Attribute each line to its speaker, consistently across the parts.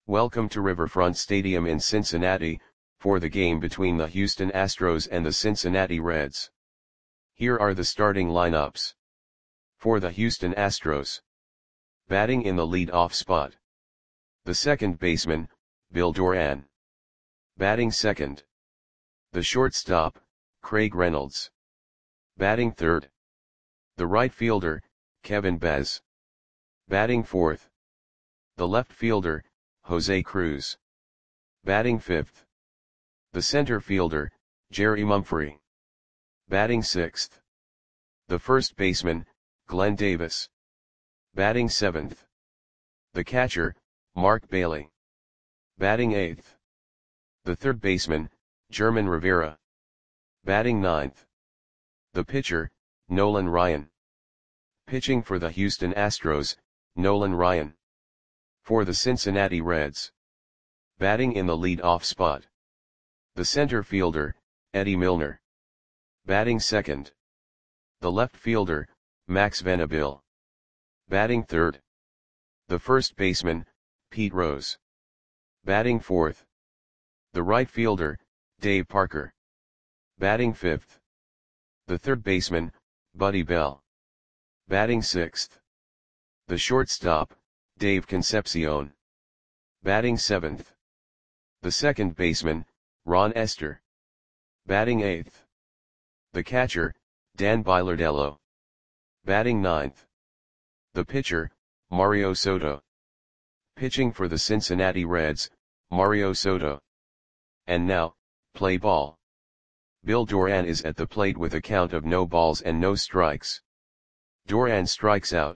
Speaker 1: Welcome to Riverfront Stadium in Cincinnati, for the game between the Houston Astros and the Cincinnati Reds. Here are the starting lineups. For the Houston Astros. Batting in the lead-off spot. The second baseman, Bill Doran. Batting second. The shortstop, Craig Reynolds. Batting third. The right fielder, Kevin Baez. Batting fourth. The left fielder, Jose Cruz. Batting fifth. The center fielder, Jerry Mumphrey. Batting sixth. The first baseman, Glenn Davis. Batting seventh. The catcher, Mark Bailey. Batting eighth. The third baseman, German Rivera. Batting ninth. The pitcher, Nolan Ryan. Pitching for the Houston Astros, Nolan Ryan. For the Cincinnati Reds. Batting in the lead-off spot. The center fielder, Eddie Milner. Batting second. The left fielder, Max Venable. Batting third. The first baseman, Pete Rose. Batting fourth. The right fielder, Dave Parker. Batting fifth. The third baseman, Buddy Bell. Batting sixth. The shortstop, Dave Concepcion. Batting seventh. The second baseman, Ron Estes. Batting eighth. The catcher, Dan Bilardello. Batting ninth. The pitcher, Mario Soto. Pitching for the Cincinnati Reds, Mario Soto. And now, play ball. Bill Doran is at the plate with a count of no balls and no strikes. Doran strikes out.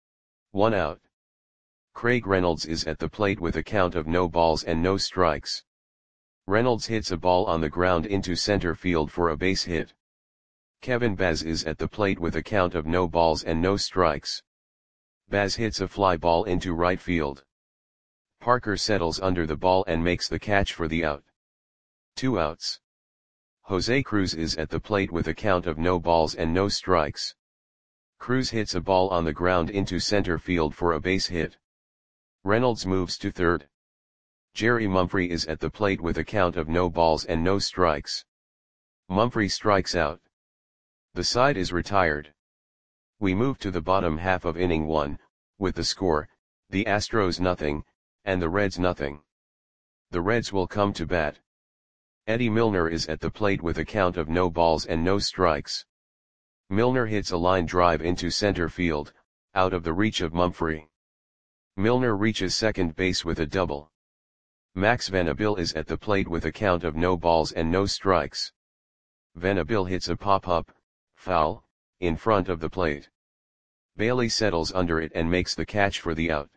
Speaker 1: 1 out. Craig Reynolds is at the plate with a count of no balls and no strikes. Reynolds hits a ball on the ground into center field for a base hit. Kevin Baez is at the plate with a count of no balls and no strikes. Baez hits a fly ball into right field. Parker settles under the ball and makes the catch for the out. 2 outs. Jose Cruz is at the plate with a count of no balls and no strikes. Cruz hits a ball on the ground into center field for a base hit. Reynolds moves to third. Jerry Mumphrey is at the plate with a count of no balls and no strikes. Mumphrey strikes out. The side is retired. We move to the bottom half of inning 1, with the score, the Astros 0, and the Reds 0. The Reds will come to bat. Eddie Milner is at the plate with a count of no balls and no strikes. Milner hits a line drive into center field, out of the reach of Mumphrey. Milner reaches second base with a double. Max Venable is at the plate with a count of no balls and no strikes. Venable hits a pop-up, foul, in front of the plate. Bailey settles under it and makes the catch for the out.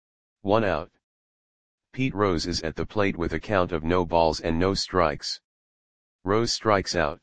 Speaker 1: 1 out. Pete Rose is at the plate with a count of no balls and no strikes. Rose strikes out.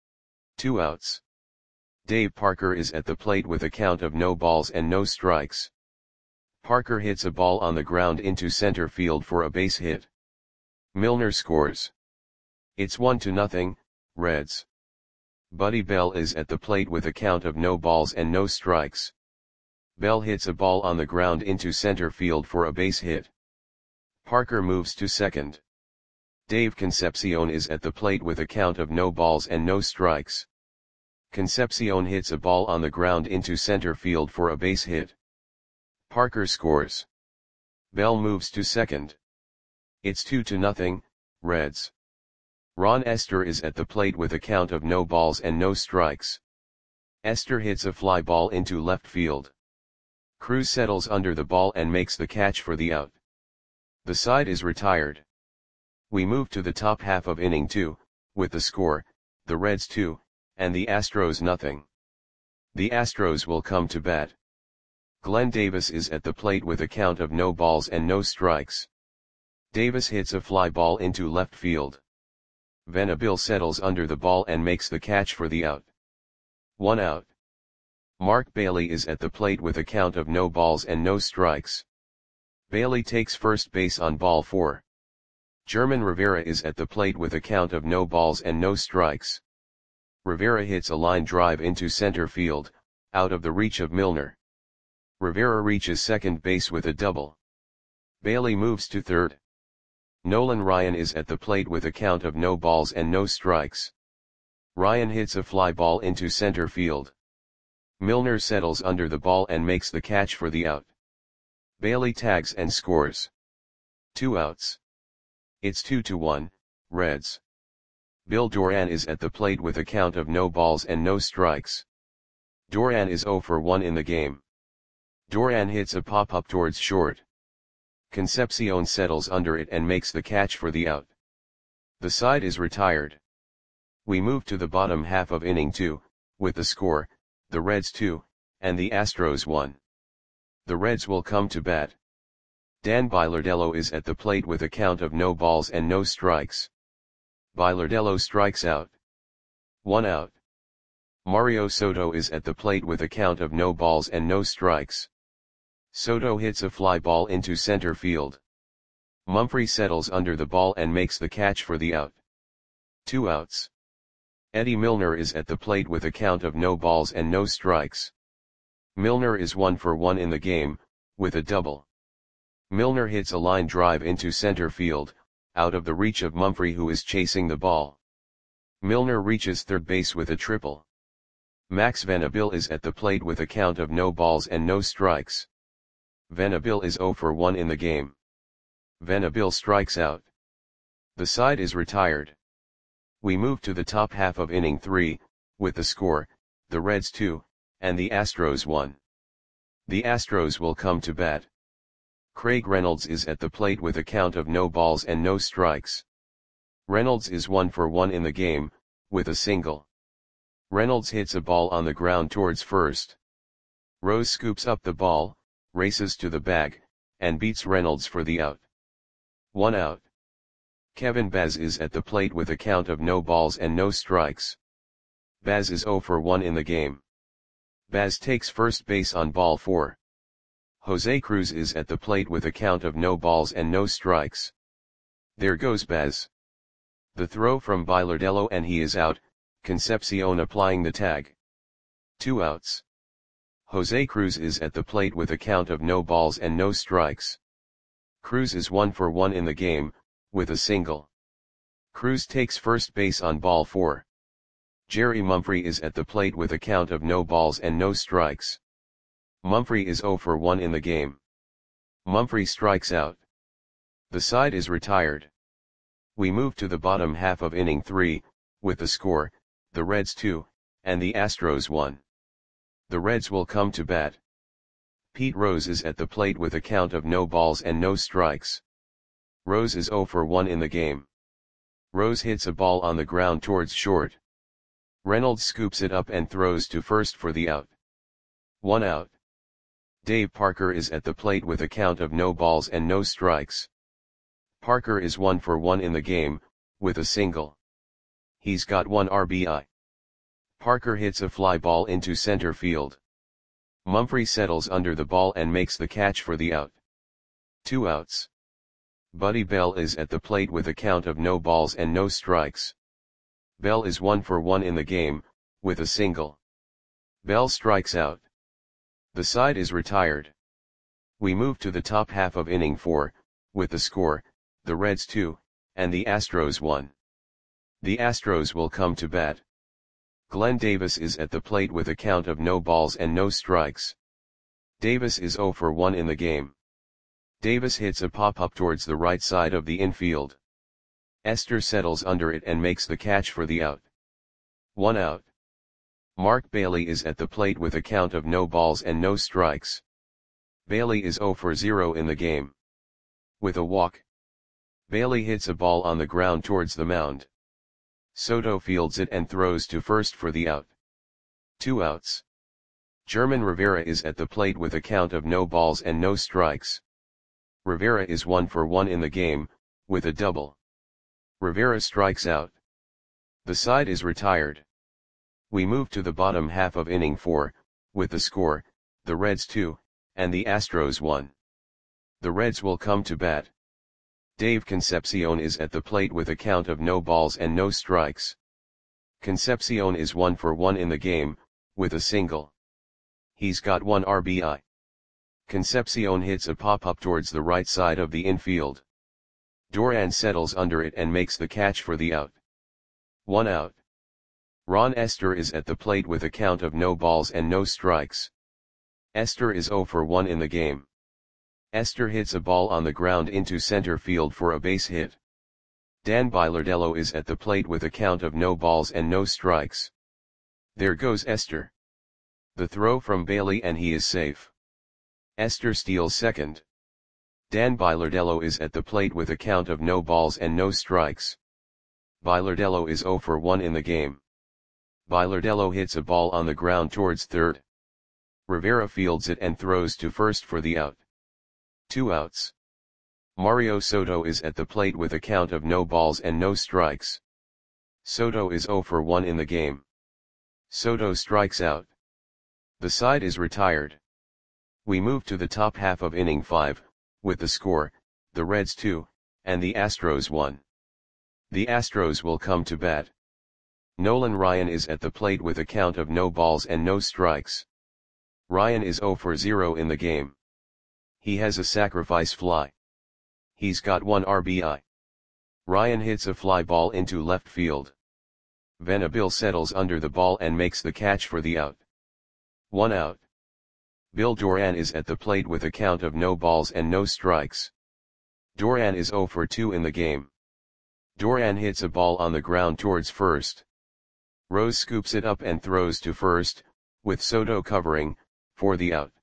Speaker 1: 2 outs. Dave Parker is at the plate with a count of no balls and no strikes. Parker hits a ball on the ground into center field for a base hit. Milner scores. It's 1-0, Reds. Buddy Bell is at the plate with a count of no balls and no strikes. Bell hits a ball on the ground into center field for a base hit. Parker moves to second. Dave Concepcion is at the plate with a count of no balls and no strikes. Concepcion hits a ball on the ground into center field for a base hit. Parker scores. Bell moves to second. It's 2-0, Reds. Ron Estes is at the plate with a count of no balls and no strikes. Estes hits a fly ball into left field. Cruz settles under the ball and makes the catch for the out. The side is retired. We move to the top half of inning 2, with the score, the Reds 2, and the Astros 0. The Astros will come to bat. Glenn Davis is at the plate with a count of no balls and no strikes. Davis hits a fly ball into left field. Venable settles under the ball and makes the catch for the out. 1 out. Mark Bailey is at the plate with a count of no balls and no strikes. Bailey takes first base on ball 4. German Rivera is at the plate with a count of no balls and no strikes. Rivera hits a line drive into center field, out of the reach of Milner. Rivera reaches second base with a double. Bailey moves to third. Nolan Ryan is at the plate with a count of no balls and no strikes. Ryan hits a fly ball into center field. Milner settles under the ball and makes the catch for the out. Bailey tags and scores. 2 outs. It's 2-1, Reds. Bill Doran is at the plate with a count of no balls and no strikes. Doran is 0 for 1 in the game. Doran hits a pop-up towards short. Concepcion settles under it and makes the catch for the out. The side is retired. We move to the bottom half of inning 2, with the score, the Reds 2, and the Astros 1. The Reds will come to bat. Dan Bilardello is at the plate with a count of no balls and no strikes. Bilardello strikes out. 1 out. Mario Soto is at the plate with a count of no balls and no strikes. Soto hits a fly ball into center field. Mumphrey settles under the ball and makes the catch for the out. 2 outs. Eddie Milner is at the plate with a count of no balls and no strikes. Milner is 1 for 1 in the game, with a double. Milner hits a line drive into center field, out of the reach of Mumphrey who is chasing the ball. Milner reaches third base with a triple. Max Venabil is at the plate with a count of no balls and no strikes. Venabil is 0 for 1 in the game. Venabil strikes out. The side is retired. We move to the top half of inning 3, with the score, the Reds 2, and the Astros 1. The Astros will come to bat. Craig Reynolds is at the plate with a count of no balls and no strikes. Reynolds is 1 for 1 in the game, with a single. Reynolds hits a ball on the ground towards first. Rose scoops up the ball, races to the bag, and beats Reynolds for the out. 1 out. Kevin Baz is at the plate with a count of no balls and no strikes. Baz is 0 for 1 in the game. Baz takes first base on ball 4. Jose Cruz is at the plate with a count of no balls and no strikes. There goes Baz. The throw from Bilardello and he is out, Concepcion applying the tag. 2 outs. Jose Cruz is at the plate with a count of no balls and no strikes. Cruz is 1 for 1 in the game, with a single. Cruz takes first base on ball 4. Jerry Mumphrey is at the plate with a count of no balls and no strikes. Mumphrey is 0 for 1 in the game. Mumphrey strikes out. The side is retired. We move to the bottom half of inning 3, with the score, the Reds 2, and the Astros 1. The Reds will come to bat. Pete Rose is at the plate with a count of no balls and no strikes. Rose is 0 for 1 in the game. Rose hits a ball on the ground towards short. Reynolds scoops it up and throws to first for the out. 1 out. Dave Parker is at the plate with a count of no balls and no strikes. Parker is 1 for 1 in the game, with a single. He's got 1 RBI. Parker hits a fly ball into center field. Mumphrey settles under the ball and makes the catch for the out. 2 outs. Buddy Bell is at the plate with a count of no balls and no strikes. Bell is 1 for 1 in the game, with a single. Bell strikes out. The side is retired. We move to the top half of inning 4, with the score, the Reds 2, and the Astros 1. The Astros will come to bat. Glenn Davis is at the plate with a count of no balls and no strikes. Davis is 0 for 1 in the game. Davis hits a pop-up towards the right side of the infield. Esther settles under it and makes the catch for the out. 1 out. Mark Bailey is at the plate with a count of no balls and no strikes. Bailey is 0 for 0 in the game. With a walk. Bailey hits a ball on the ground towards the mound. Soto fields it and throws to first for the out. 2 outs. German Rivera is at the plate with a count of no balls and no strikes. Rivera is 1 for 1 in the game, with a double. Rivera strikes out. The side is retired. We move to the bottom half of inning 4, with the score, the Reds 2, and the Astros 1. The Reds will come to bat. Dave Concepcion is at the plate with a count of no balls and no strikes. Concepcion is 1 for 1 in the game, with a single. He's got 1 RBI. Concepcion hits a pop-up towards the right side of the infield. Duran settles under it and makes the catch for the out. 1 out. Ron Esther is at the plate with a count of no balls and no strikes. Esther is 0 for 1 in the game. Esther hits a ball on the ground into center field for a base hit. Dan Bilardello is at the plate with a count of no balls and no strikes. There goes Esther. The throw from Bailey and he is safe. Esther steals second. Dan Bilardello is at the plate with a count of no balls and no strikes. Bilardello is 0 for 1 in the game. Bilardello hits a ball on the ground towards third. Rivera fields it and throws to first for the out. 2 outs. Mario Soto is at the plate with a count of no balls and no strikes. Soto is 0 for 1 in the game. Soto strikes out. The side is retired. We move to the top half of inning 5, with the score, the Reds 2, and the Astros 1. The Astros will come to bat. Nolan Ryan is at the plate with a count of no balls and no strikes. Ryan is 0 for 0 in the game. He has a sacrifice fly. He's got 1 RBI. Ryan hits a fly ball into left field. Venable settles under the ball and makes the catch for the out. 1 out. Bill Duran is at the plate with a count of no balls and no strikes. Duran is 0 for 2 in the game. Duran hits a ball on the ground towards first. Rose scoops it up and throws to first, with Soto covering, for the out.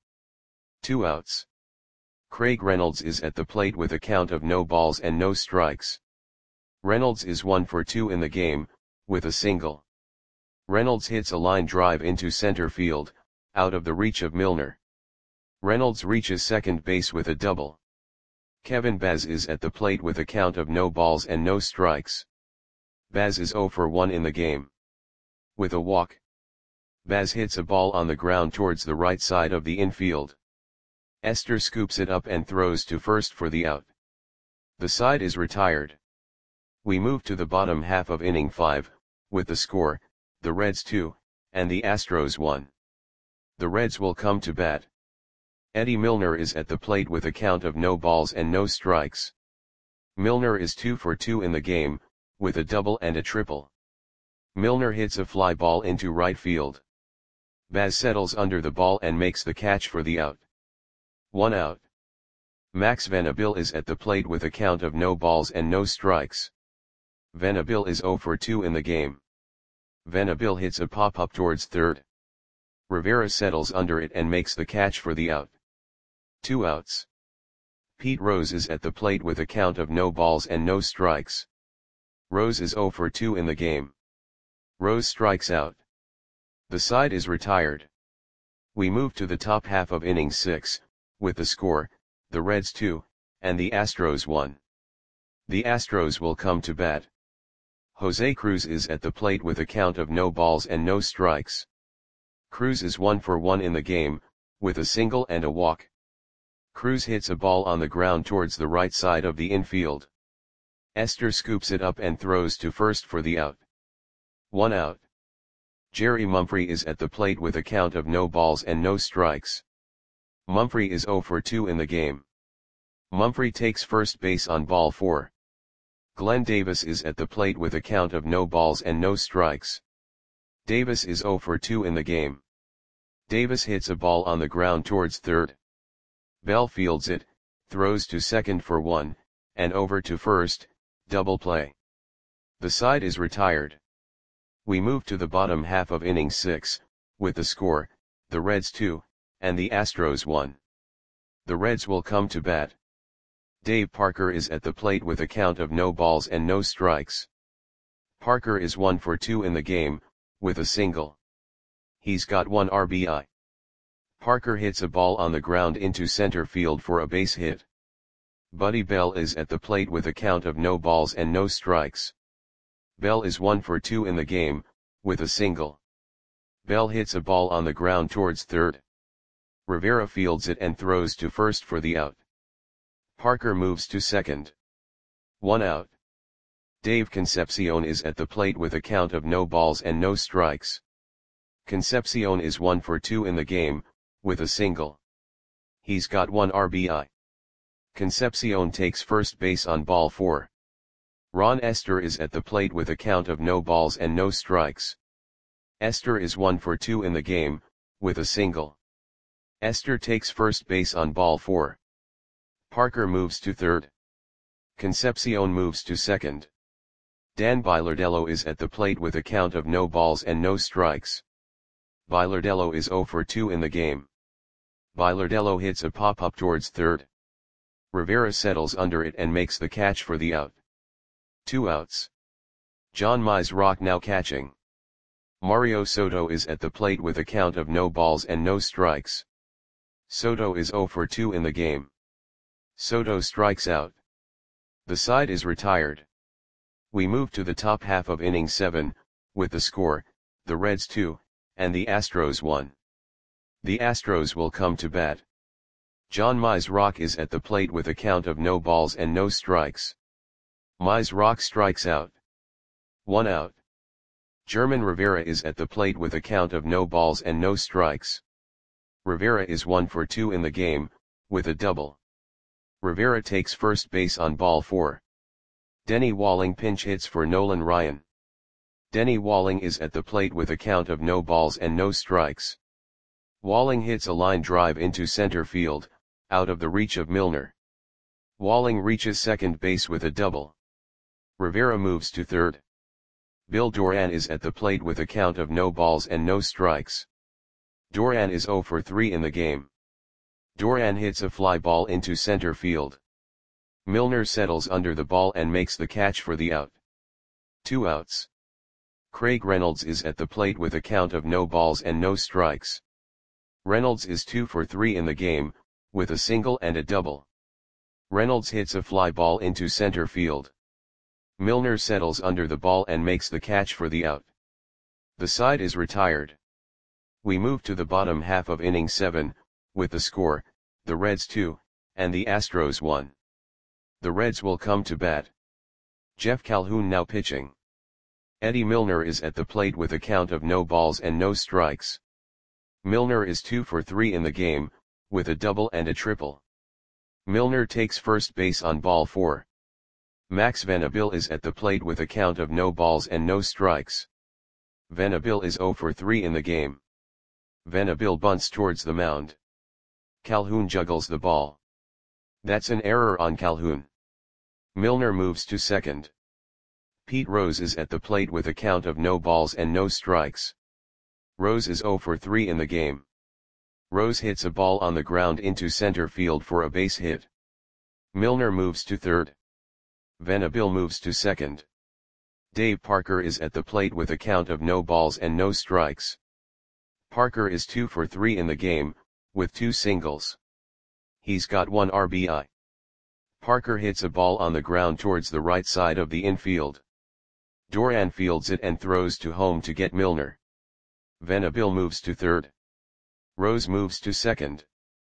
Speaker 1: 2 outs. Craig Reynolds is at the plate with a count of no balls and no strikes. Reynolds is 1 for 2 in the game, with a single. Reynolds hits a line drive into center field, out of the reach of Milner. Reynolds reaches second base with a double. Kevin Baz is at the plate with a count of no balls and no strikes. Baz is 0 for 1 in the game. With a walk. Baz hits a ball on the ground towards the right side of the infield. Esther scoops it up and throws to first for the out. The side is retired. We move to the bottom half of inning 5, with the score, the Reds 2, and the Astros 1. The Reds will come to bat. Eddie Milner is at the plate with a count of no balls and no strikes. Milner is 2 for 2 in the game, with a double and a triple. Milner hits a fly ball into right field. Baz settles under the ball and makes the catch for the out. 1 out. Max Venable is at the plate with a count of no balls and no strikes. Venable is 0 for 2 in the game. Venable hits a pop-up towards third. Rivera settles under it and makes the catch for the out. 2 outs. Pete Rose is at the plate with a count of no balls and no strikes. Rose is 0 for 2 in the game. Rose strikes out. The side is retired. We move to the top half of inning 6, with the score, the Reds 2, and the Astros 1. The Astros will come to bat. Jose Cruz is at the plate with a count of no balls and no strikes. Cruz is 1 for 1 in the game, with a single and a walk. Cruz hits a ball on the ground towards the right side of the infield. Esther scoops it up and throws to first for the out. 1 out. Jerry Mumphrey is at the plate with a count of no balls and no strikes. Mumphrey is 0 for 2 in the game. Mumphrey takes first base on ball 4. Glenn Davis is at the plate with a count of no balls and no strikes. Davis is 0 for 2 in the game. Davis hits a ball on the ground towards third. Bell fields it, throws to second for 1, and over to first, double play. The side is retired. We move to the bottom half of inning 6, with the score, the Reds 2, and the Astros 1. The Reds will come to bat. Dave Parker is at the plate with a count of no balls and no strikes. Parker is 1 for 2 in the game, with a single. He's got 1 RBI. Parker hits a ball on the ground into center field for a base hit. Buddy Bell is at the plate with a count of no balls and no strikes. Bell is 1 for 2 in the game, with a single. Bell hits a ball on the ground towards third. Rivera fields it and throws to first for the out. Parker moves to second. 1 out. Dave Concepcion is at the plate with a count of no balls and no strikes. Concepcion is 1 for 2 in the game, with a single. He's got 1 RBI. Concepcion takes first base on ball 4. Ron Esther is at the plate with a count of no balls and no strikes. Esther is 1 for 2 in the game, with a single. Esther takes first base on ball 4. Parker moves to third. Concepcion moves to second. Dan Bilardello is at the plate with a count of no balls and no strikes. Bilardello is 0 for 2 in the game. Bilardello hits a pop-up towards third. Rivera settles under it and makes the catch for the out. 2 outs. John Mize now catching. Mario Soto is at the plate with a count of no balls and no strikes. Soto is 0 for 2 in the game. Soto strikes out. The side is retired. We move to the top half of inning 7, with the score, the Reds 2, and the Astros 1. The Astros will come to bat. John Mize is at the plate with a count of no balls and no strikes. Mize strikes out. 1 out. German Rivera is at the plate with a count of no balls and no strikes. Rivera is 1 for 2 in the game, with a double. Rivera takes first base on ball 4. Denny Walling pinch hits for Nolan Ryan. Denny Walling is at the plate with a count of no balls and no strikes. Walling hits a line drive into center field, out of the reach of Milner. Walling reaches second base with a double. Rivera moves to third. Bill Doran is at the plate with a count of no balls and no strikes. Doran is 0 for 3 in the game. Doran hits a fly ball into center field. Milner settles under the ball and makes the catch for the out. 2 outs. Craig Reynolds is at the plate with a count of no balls and no strikes. Reynolds is 2 for 3 in the game, with a single and a double. Reynolds hits a fly ball into center field. Milner settles under the ball and makes the catch for the out. The side is retired. We move to the bottom half of inning 7, with the score, the Reds 2, and the Astros 1. The Reds will come to bat. Jeff Calhoun now pitching. Eddie Milner is at the plate with a count of no balls and no strikes. Milner is 2 for 3 in the game, with a double and a triple. Milner takes first base on ball 4. Max Venable is at the plate with a count of no balls and no strikes. Venable is 0 for 3 in the game. Venable bunts towards the mound. Calhoun juggles the ball. That's an error on Calhoun. Milner moves to second. Pete Rose is at the plate with a count of no balls and no strikes. Rose is 0 for 3 in the game. Rose hits a ball on the ground into center field for a base hit. Milner moves to third. Venable moves to second. Dave Parker is at the plate with a count of no balls and no strikes. Parker is 2 for 3 in the game, with 2 singles. He's got 1 RBI. Parker hits a ball on the ground towards the right side of the infield. Doran fields it and throws to home to get Milner. Venable moves to third. Rose moves to second.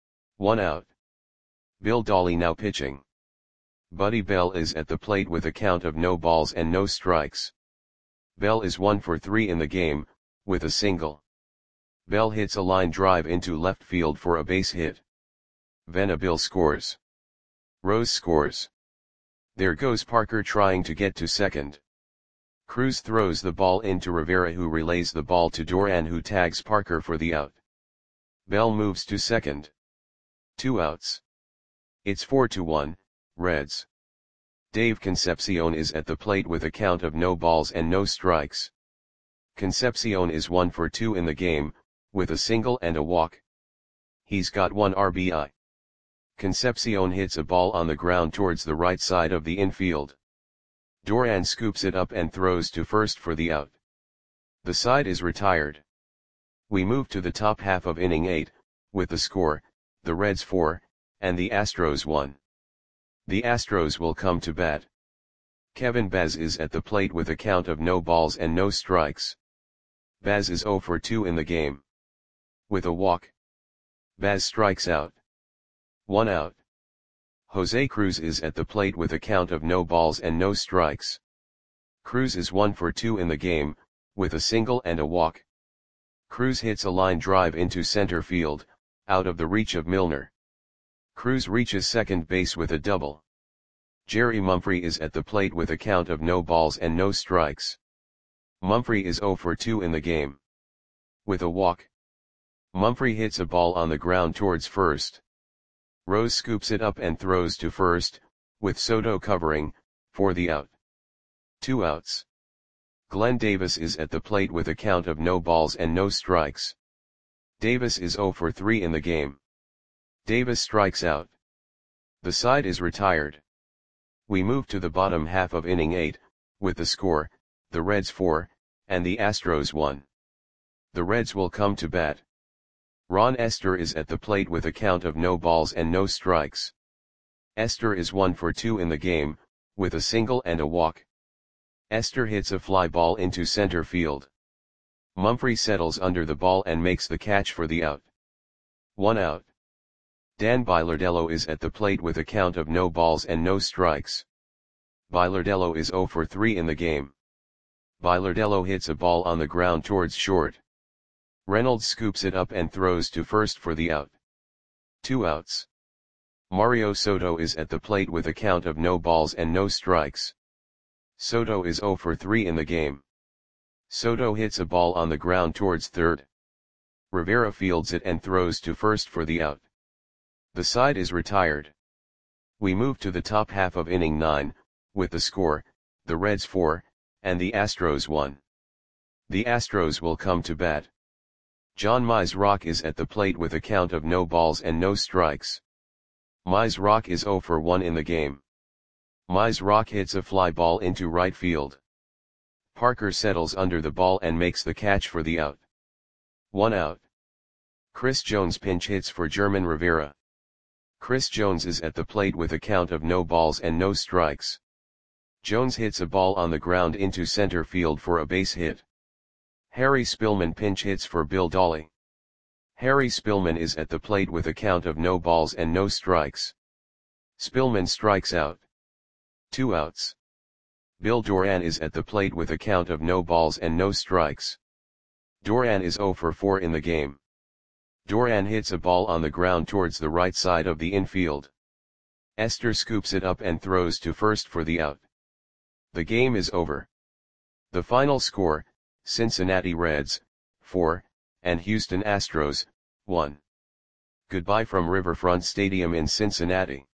Speaker 1: 1 out. Bill Dawley now pitching. Buddy Bell is at the plate with a count of no balls and no strikes. Bell is 1 for 3 in the game, with a single. Bell hits a line drive into left field for a base hit. Venable scores. Rose scores. There goes Parker trying to get to second. Cruz throws the ball into Rivera, who relays the ball to Doran, who tags Parker for the out. Bell moves to second. 2 outs. It's 4-1, Reds. Dave Concepcion is at the plate with a count of no balls and no strikes. Concepcion is 1 for 2 in the game, with a single and a walk. He's got 1 RBI. Concepcion hits a ball on the ground towards the right side of the infield. Doran scoops it up and throws to first for the out. The side is retired. We move to the top half of inning 8, with the score, the Reds 4, and the Astros 1. The Astros will come to bat. Kevin Baz is at the plate with a count of no balls and no strikes. Baz is 0 for 2 in the game. With a walk. Baz strikes out. 1 out. Jose Cruz is at the plate with a count of no balls and no strikes. Cruz is 1 for 2 in the game, with a single and a walk. Cruz hits a line drive into center field, out of the reach of Milner. Cruz reaches second base with a double. Jerry Mumphrey is at the plate with a count of no balls and no strikes. Mumphrey is 0 for 2 in the game. With a walk, Mumphrey hits a ball on the ground towards first. Rose scoops it up and throws to first, with Soto covering, for the out. 2 outs. Glenn Davis is at the plate with a count of no balls and no strikes. Davis is 0 for 3 in the game. Davis strikes out. The side is retired. We move to the bottom half of inning 8, with the score, the Reds 4, and the Astros 1. The Reds will come to bat. Ron Esther is at the plate with a count of no balls and no strikes. Esther is 1 for 2 in the game, with a single and a walk. Esther hits a fly ball into center field. Mumphrey settles under the ball and makes the catch for the out. 1 out. Dan Bilardello is at the plate with a count of no balls and no strikes. Bilardello is 0 for 3 in the game. Bilardello hits a ball on the ground towards short. Reynolds scoops it up and throws to first for the out. 2 outs. Mario Soto is at the plate with a count of no balls and no strikes. Soto is 0 for 3 in the game. Soto hits a ball on the ground towards third. Rivera fields it and throws to first for the out. The side is retired. We move to the top half of inning 9, with the score, the Reds 4, and the Astros 1. The Astros will come to bat. John Mizrock is at the plate with a count of no balls and no strikes. Mizrock is 0 for 1 in the game. Mizrock hits a fly ball into right field. Parker settles under the ball and makes the catch for the out. 1 out. Chris Jones pinch hits for German Rivera. Chris Jones is at the plate with a count of no balls and no strikes. Jones hits a ball on the ground into center field for a base hit. Harry Spillman pinch hits for Bill Dolly. Harry Spillman is at the plate with a count of no balls and no strikes. Spillman strikes out. 2 outs. Bill Doran is at the plate with a count of no balls and no strikes. Doran is 0 for 4 in the game. Doran hits a ball on the ground towards the right side of the infield. Esther scoops it up and throws to first for the out. The game is over. The final score, Cincinnati Reds, 4, and Houston Astros, 1. Goodbye from Riverfront Stadium in Cincinnati.